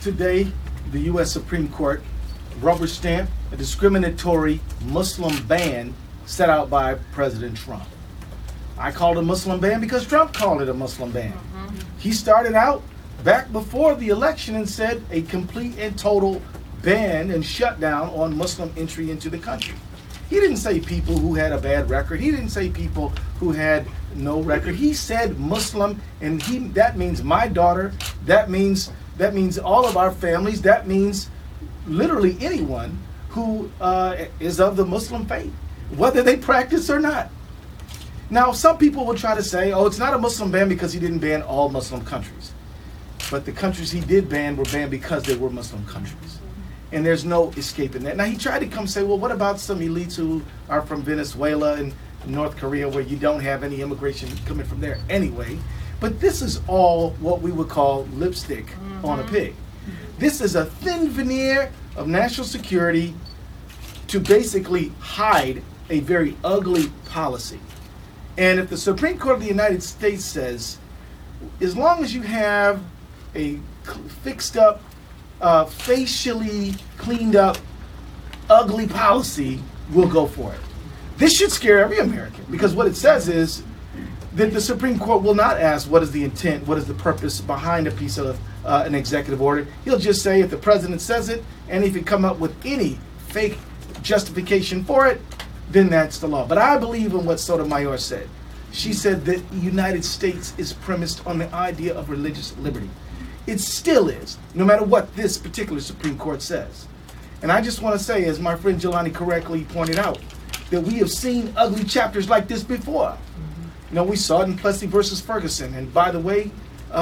Today, the U.S. Supreme Court rubber stamped a discriminatory Muslim ban set out by President Trump. I called it a Muslim ban because Trump called it a Muslim ban. He started out back before the election and said a complete and total ban and shutdown on Muslim entry into the country. He didn't say people who had a bad record. He didn't say people who had no record. He said Muslim, and that means my daughter. That means all of our families. That means literally anyone who is of the Muslim faith, whether they practice or not. Now, some people will try to say, oh, it's not a Muslim ban because he didn't ban all Muslim countries. But the countries he did ban were banned because they were Muslim countries. And there's no escaping that. Now, he tried to come say, well, what about some elites who are from Venezuela and North Korea where you don't have any immigration coming from there anyway? But this is all what we would call lipstick on a pig. This is a thin veneer of national security to basically hide a very ugly policy. And if the Supreme Court of the United States says, as long as you have a fixed up, facially cleaned up, ugly policy, we'll go for it. This should scare every American, because what it says is that the Supreme Court will not ask what is the intent, what is the purpose behind a piece of an executive order. He'll just say if the president says it, and if you come up with any fake justification for it, then that's the law. But I believe in what Sotomayor said. She said that the United States is premised on the idea of religious liberty. It still is, no matter what this particular Supreme Court says. And I just want to say, as my friend Jelani correctly pointed out, that we have seen ugly chapters like this before. You know, we saw it in Plessy versus Ferguson. And by the way,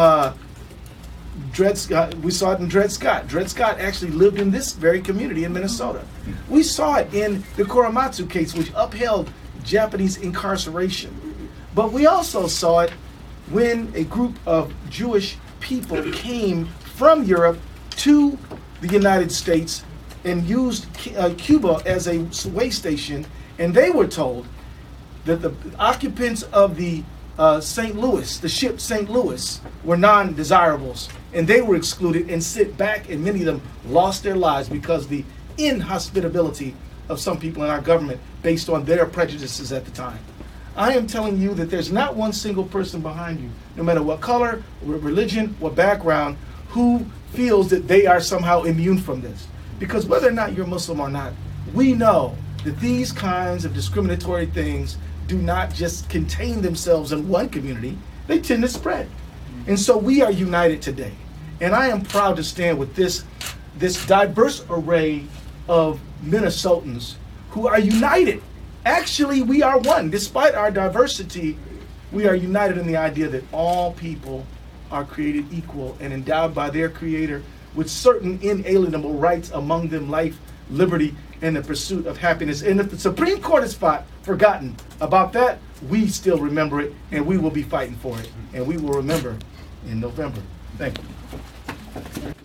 we saw it in Dred Scott. Dred Scott actually lived in this very community in Minnesota. We saw it in the Korematsu case, which upheld Japanese incarceration. But we also saw it when a group of Jewish people came from Europe to the United States and used Cuba as a way station, and they were told that the occupants of the St. Louis, the ship St. Louis, were non-desirables, and they were excluded and sent back, and many of them lost their lives because of the inhospitability of some people in our government based on their prejudices at the time. I am telling you that there's not one single person behind you, no matter what color, what religion, what background, who feels that they are somehow immune from this. Because whether or not you're Muslim or not, we know that these kinds of discriminatory things do not just contain themselves in one community, they tend to spread. And so we are united today. And I am proud to stand with this diverse array of Minnesotans who are united. Actually, we are one. Despite our diversity, we are united in the idea that all people are created equal and endowed by their Creator with certain inalienable rights, among them life, liberty, and the pursuit of happiness. And if the Supreme Court has forgotten about that, we still remember it, and we will be fighting for it. And we will remember in November. Thank you.